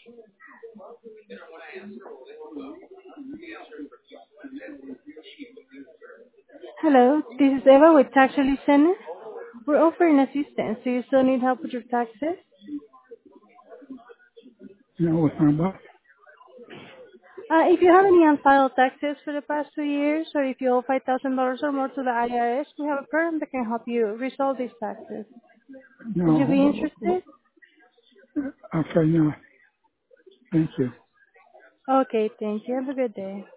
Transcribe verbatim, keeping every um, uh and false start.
Hello, this is Eva with Tax Relief Center. We're offering assistance. Do you still need help with your taxes? You know what's my boss? Uh, if you have any unfiled taxes for the past two years, or if you owe five thousand dollars or more to the I R S, we have a program that can help you resolve these taxes. Would you be No. interested? Okay, no. Thank you. Okay, thank you. Have a good day.